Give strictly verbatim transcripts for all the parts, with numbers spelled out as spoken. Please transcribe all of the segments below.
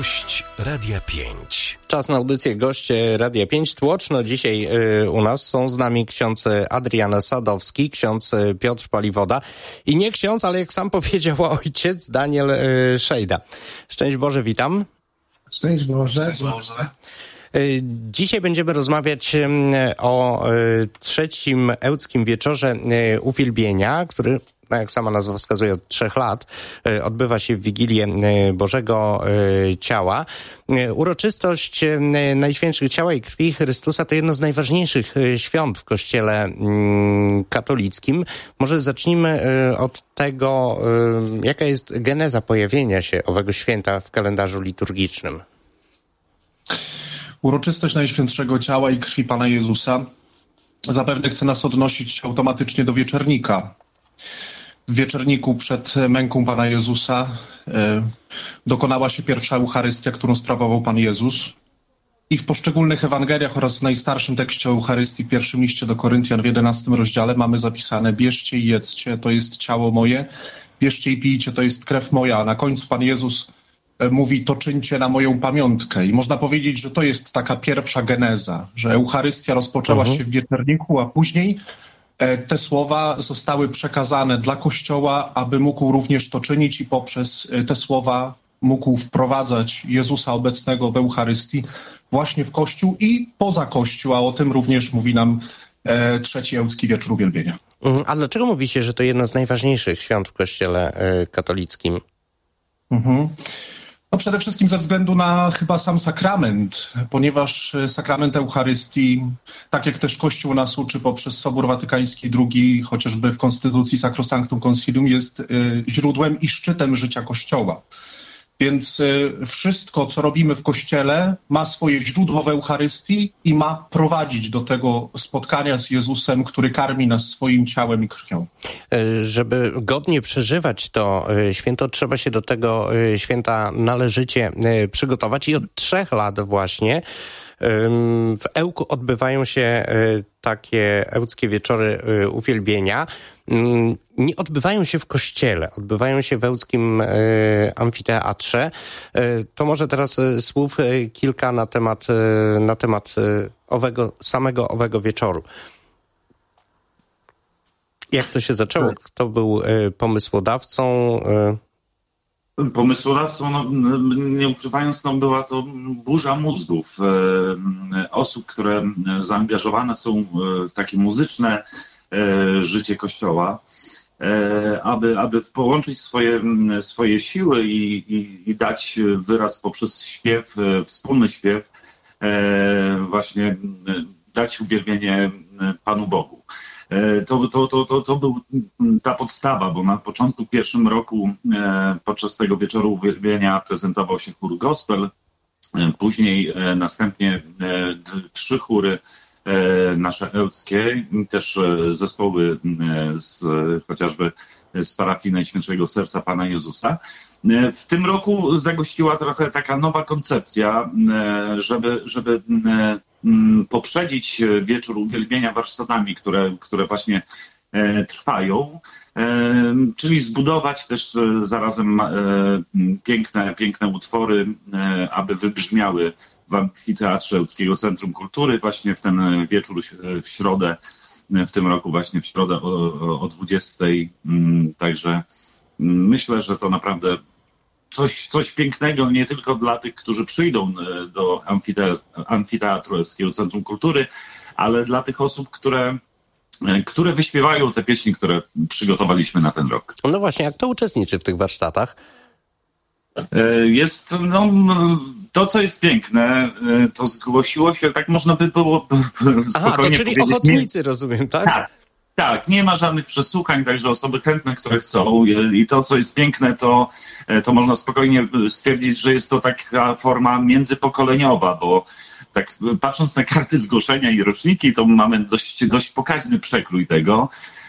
Gość Radia pięć. Czas na audycję Goście Radia pięć. Tłoczno dzisiaj y, u nas są z nami ksiądz Adrian Sadowski, ksiądz Piotr Paliwoda i nie ksiądz, ale jak sam powiedział ojciec Daniel y, Szejda. Szczęść Boże, witam. Szczęść Boże. Szczęść Boże. Dzisiaj będziemy rozmawiać o trzecim ełckim wieczorze uwielbienia, który, jak sama nazwa wskazuje, od trzech lat odbywa się w Wigilię Bożego Ciała. Uroczystość Najświętszych Ciała i Krwi Chrystusa to jedno z najważniejszych świąt w Kościele katolickim. Może zacznijmy od tego, jaka jest geneza pojawienia się owego święta w kalendarzu liturgicznym. Uroczystość Najświętszego Ciała i Krwi Pana Jezusa zapewne chce nas odnosić automatycznie do wieczernika. W wieczerniku przed męką Pana Jezusa e, dokonała się pierwsza Eucharystia, którą sprawował Pan Jezus. I w poszczególnych Ewangeliach oraz w najstarszym tekście Eucharystii, w pierwszym liście do Koryntian w jedenastym rozdziale mamy zapisane: bierzcie i jedzcie, to jest ciało moje, bierzcie i pijcie, to jest krew moja. A na końcu Pan Jezus mówi: to czyńcie na moją pamiątkę. I można powiedzieć, że to jest taka pierwsza geneza, że Eucharystia rozpoczęła uh-huh. się w wieczerniku, a później e, te słowa zostały przekazane dla Kościoła, aby mógł również to czynić i poprzez e, te słowa mógł wprowadzać Jezusa obecnego w Eucharystii właśnie w Kościół i poza Kościół, a o tym również mówi nam e, trzeci ełcki wieczór uwielbienia. A dlaczego mówi się, że to jedno z najważniejszych świąt w Kościele e, katolickim? Mhm. No przede wszystkim ze względu na chyba sam sakrament, ponieważ sakrament Eucharystii, tak jak też Kościół nas uczy poprzez Sobór Watykański drugi, chociażby w Konstytucji Sacrosanctum Concilium, jest y, źródłem i szczytem życia Kościoła. Więc y, wszystko, co robimy w Kościele, ma swoje źródło w Eucharystii i ma prowadzić do tego spotkania z Jezusem, który karmi nas swoim ciałem i krwią. Żeby godnie przeżywać to święto, trzeba się do tego święta należycie przygotować i od trzech lat właśnie w Ełku odbywają się takie ełckie wieczory uwielbienia. Nie odbywają się w kościele, odbywają się w ełckim amfiteatrze. To może teraz słów kilka na temat, na temat owego, samego owego wieczoru. Jak to się zaczęło? Kto był pomysłodawcą? Pomysłodawcą, no, nie ukrywając, no, była to burza mózgów. E, osób, które zaangażowane są w takie muzyczne e, życie Kościoła, e, aby, aby połączyć swoje, swoje siły i, i, i dać wyraz poprzez śpiew, wspólny śpiew, e, właśnie dać uwielbienie Panu Bogu. To, to, to, to, to był ta podstawa, bo na początku w pierwszym roku e, podczas tego wieczoru uwielbienia prezentował się chór gospel, e, później e, następnie e, d, trzy chóry e, nasze ełckie, też e, zespoły e, z, chociażby z parafii Najświętszego Serca Pana Jezusa. E, w tym roku zagościła trochę taka nowa koncepcja, e, żeby, żeby e, poprzedzić wieczór uwielbienia warsztatami, które, które właśnie e, trwają, e, czyli zbudować też e, zarazem e, piękne, piękne utwory, e, aby wybrzmiały w amfiteatrze Ełckiego Centrum Kultury właśnie w ten wieczór w środę, w tym roku właśnie w środę o, o dwudziestej. Także myślę, że to naprawdę Coś, coś pięknego nie tylko dla tych, którzy przyjdą do amfiteatru Ełckiego Centrum Kultury, ale dla tych osób, które, które wyśpiewają te pieśni, które przygotowaliśmy na ten rok. No właśnie, jak to uczestniczy w tych warsztatach? Jest, no, to co jest piękne, to zgłosiło się, tak można by było spokojnie Aha, to czyli ochotnicy, nie, rozumiem, tak? Tak. Tak, nie ma żadnych przesłuchań, także osoby chętne, które chcą. I to, co jest piękne, to, to można spokojnie stwierdzić, że jest to taka forma międzypokoleniowa, bo tak patrząc na karty zgłoszenia i roczniki, to mamy dość, dość pokaźny przekrój tego.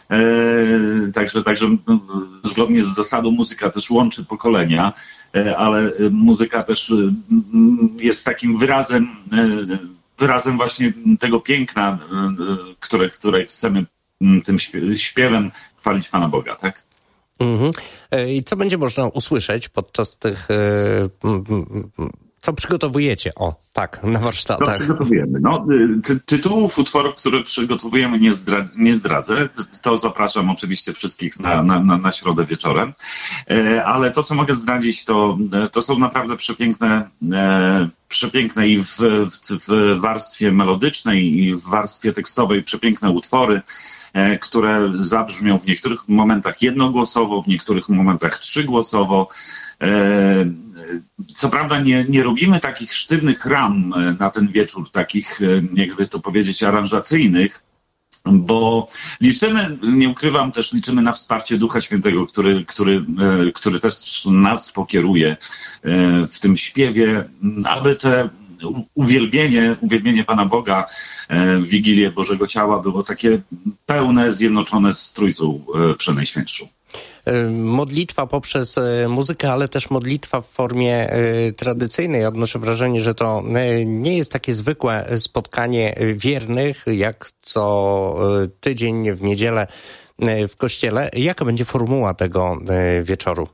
E, także, także zgodnie z zasadą muzyka też łączy pokolenia, e, ale muzyka też jest takim wyrazem, e, wyrazem właśnie tego piękna, e, które, które chcemy tym śpiewem chwalić Pana Boga, tak? Mhm. I co będzie można usłyszeć podczas tych Co przygotowujecie? O, tak, na warsztatach. Co przygotowujemy? No, ty, tytułów utworów, które przygotowujemy, nie, zdra, nie zdradzę. To zapraszam oczywiście wszystkich na, na, na, na środę wieczorem. E, ale to, co mogę zdradzić, to, to są naprawdę przepiękne, e, przepiękne i w, w, w warstwie melodycznej, i w warstwie tekstowej przepiękne utwory, e, które zabrzmią w niektórych momentach jednogłosowo, w niektórych momentach trzygłosowo. E, Co prawda nie, nie robimy takich sztywnych ram na ten wieczór, takich, jakby to powiedzieć, aranżacyjnych, bo liczymy, nie ukrywam, też liczymy na wsparcie Ducha Świętego, który, który, który też nas pokieruje w tym śpiewie, aby te uwielbienie, uwielbienie Pana Boga w Wigilię Bożego Ciała było takie pełne, zjednoczone z Trójcą Przenajświętszą. Modlitwa poprzez muzykę, ale też modlitwa w formie tradycyjnej. Odnoszę wrażenie, że to nie jest takie zwykłe spotkanie wiernych, jak co tydzień w niedzielę w kościele. Jaka będzie formuła tego wieczoru?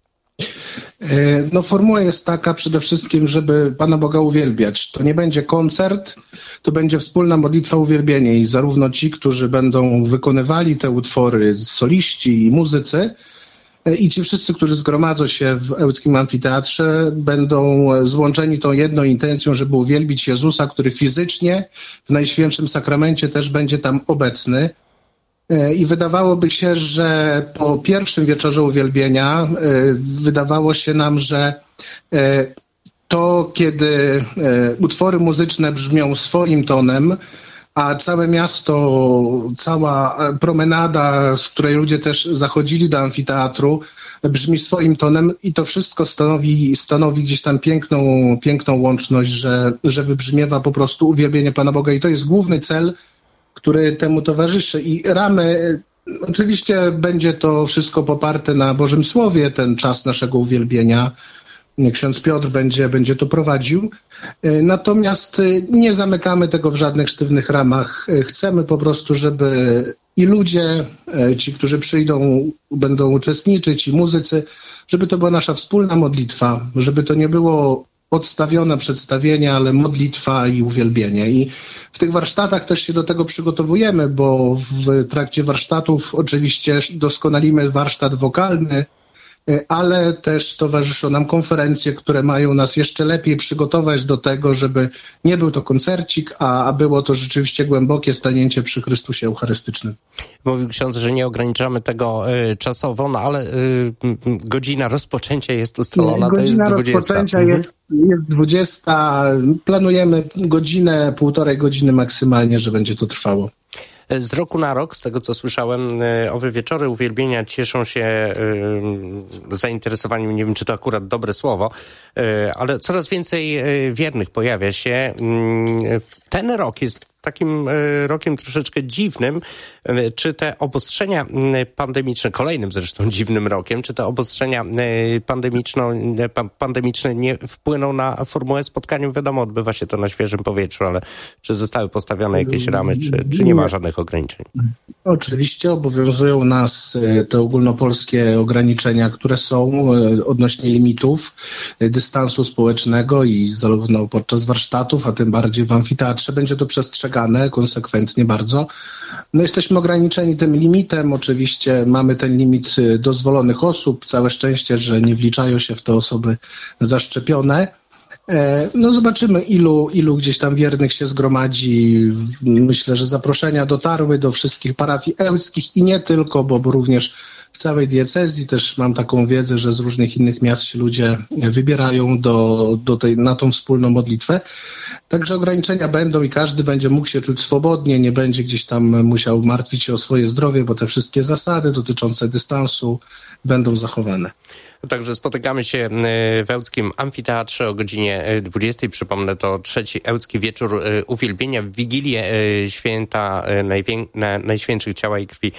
No formuła jest taka przede wszystkim, żeby Pana Boga uwielbiać. To nie będzie koncert, to będzie wspólna modlitwa uwielbienia i zarówno ci, którzy będą wykonywali te utwory, soliści i muzycy, i ci wszyscy, którzy zgromadzą się w Ełckim Amfiteatrze, będą złączeni tą jedną intencją, żeby uwielbić Jezusa, który fizycznie w Najświętszym Sakramencie też będzie tam obecny. I wydawałoby się, że po pierwszym wieczorze uwielbienia wydawało się nam, że to, kiedy utwory muzyczne brzmią swoim tonem, a całe miasto, cała promenada, z której ludzie też zachodzili do amfiteatru, brzmi swoim tonem i to wszystko stanowi, stanowi gdzieś tam piękną, piękną łączność, że, że wybrzmiewa po prostu uwielbienie Pana Boga i to jest główny cel, który temu towarzyszy. I ramy, oczywiście będzie to wszystko poparte na Bożym Słowie, ten czas naszego uwielbienia. Ksiądz Piotr będzie, będzie to prowadził. Natomiast nie zamykamy tego w żadnych sztywnych ramach. Chcemy po prostu, żeby i ludzie, ci, którzy przyjdą, będą uczestniczyć, i muzycy, żeby to była nasza wspólna modlitwa, żeby to nie było odstawione przedstawienie, ale modlitwa i uwielbienie. I w tych warsztatach też się do tego przygotowujemy, bo w trakcie warsztatów oczywiście doskonalimy warsztat wokalny, ale też towarzyszą nam konferencje, które mają nas jeszcze lepiej przygotować do tego, żeby nie był to koncercik, a, a było to rzeczywiście głębokie stanięcie przy Chrystusie Eucharystycznym. Mówił ksiądz, że nie ograniczamy tego y, czasowo, no ale y, godzina rozpoczęcia jest ustalona, nie, to jest dwudziesta. Godzina rozpoczęcia jest, jest dwudziesta. Planujemy godzinę, półtorej godziny maksymalnie, że będzie to trwało. Z roku na rok, z tego co słyszałem, owe wieczory uwielbienia cieszą się y, zainteresowaniem, nie wiem czy to akurat dobre słowo, y, ale coraz więcej wiernych pojawia się. Y, ten rok jest takim y, rokiem troszeczkę dziwnym. Y, czy te obostrzenia pandemiczne, kolejnym zresztą dziwnym rokiem, czy te obostrzenia y, pandemiczne, pa, pandemiczne nie wpłyną na formułę spotkania? Wiadomo, odbywa się to na świeżym powietrzu, ale czy zostały postawione jakieś ramy, czy, czy nie ma żadnych ograniczeń? Oczywiście obowiązują nas te ogólnopolskie ograniczenia, które są odnośnie limitów dystansu społecznego i zarówno podczas warsztatów, a tym bardziej w amfiteatrze będzie to przestrzegane konsekwentnie bardzo. No jesteśmy ograniczeni tym limitem, oczywiście mamy ten limit dozwolonych osób, całe szczęście, że nie wliczają się w to osoby zaszczepione. No zobaczymy, ilu, ilu gdzieś tam wiernych się zgromadzi. Myślę, że zaproszenia dotarły do wszystkich parafii ełckich i nie tylko, bo, bo również w całej diecezji też mam taką wiedzę, że z różnych innych miast się ludzie wybierają do, do tej, na tą wspólną modlitwę. Także ograniczenia będą i każdy będzie mógł się czuć swobodnie, nie będzie gdzieś tam musiał martwić się o swoje zdrowie, bo te wszystkie zasady dotyczące dystansu będą zachowane. Także spotykamy się w Ełckim Amfiteatrze o godzinie dwudziestej. Przypomnę, to trzeci Ełcki Wieczór Uwielbienia w Wigilię Święta Najwię... Najświętszych Ciała i Krwi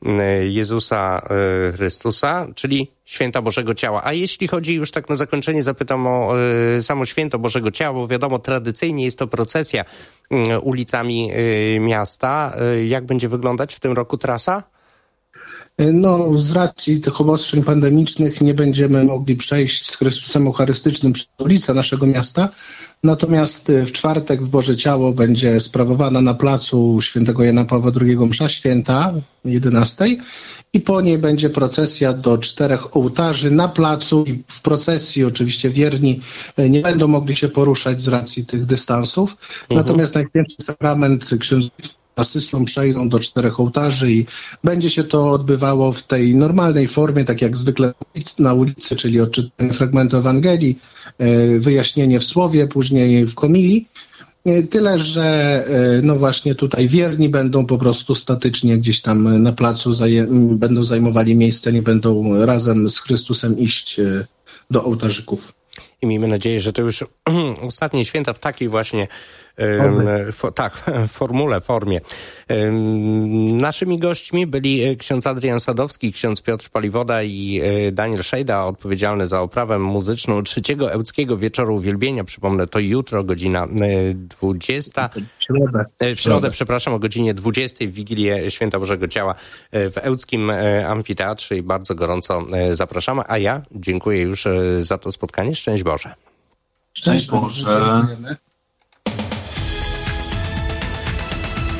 Jezusa Chrystusa, czyli Święta Bożego Ciała. A jeśli chodzi już tak na zakończenie, zapytam o samo Święto Bożego Ciała, bo wiadomo, tradycyjnie jest to procesja ulicami miasta. Jak będzie wyglądać w tym roku trasa? No, z racji tych obostrzeń pandemicznych nie będziemy mogli przejść z Chrystusem Eucharystycznym przez ulicę naszego miasta, natomiast w czwartek w Boże Ciało będzie sprawowana na placu Świętego Jana Pawła drugiego msza święta jedenastej i po niej będzie procesja do czterech ołtarzy na placu i w procesji oczywiście wierni nie będą mogli się poruszać z racji tych dystansów, mhm. natomiast Najświętszy Sakrament księży asystą przejdą do czterech ołtarzy i będzie się to odbywało w tej normalnej formie, tak jak zwykle na ulicy, czyli odczytanie fragmentu Ewangelii, wyjaśnienie w słowie, później w komilii. Tyle, że no właśnie tutaj wierni będą po prostu statycznie gdzieś tam na placu, zaje- będą zajmowali miejsce, nie będą razem z Chrystusem iść do ołtarzyków. I miejmy nadzieję, że to już ostatnie święta w takiej właśnie um, fo, tak, formule, formie. Um, naszymi gośćmi byli ksiądz Adrian Sadowski, ksiądz Piotr Paliwoda i Daniel Szejda, odpowiedzialny za oprawę muzyczną trzeciego Ełckiego Wieczoru Uwielbienia. Przypomnę, to jutro, godzina dwudziesta. W środę. W środę, przepraszam, o godzinie dwudziestej w Wigilię Święta Bożego Ciała w Ełckim Amfiteatrze i bardzo gorąco zapraszamy. A ja dziękuję już za to spotkanie. Szczęść Boże. Szczęść Boże.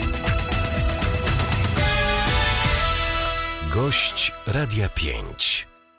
Gość Radia pięć.